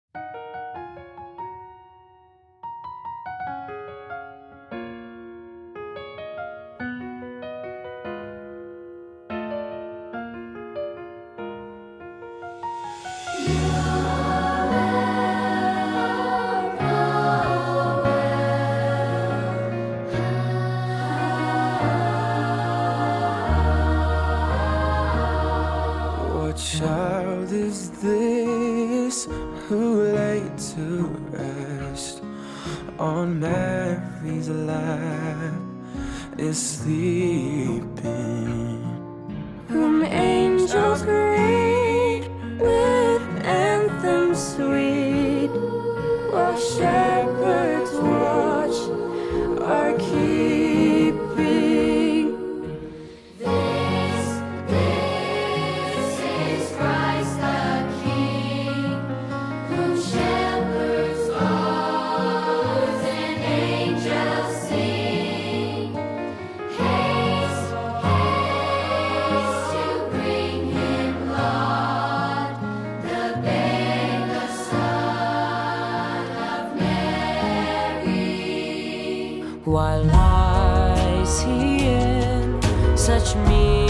What child is this who laid to rest on Mary's lap is sleeping, whom angels greet with anthems sweet, while shepherds watch are keeping. This is Christ the King, whom shepherds guard and angels sing. Haste, haste to bring him Lord, the babe, the Son of Mary. Why lies he in such meek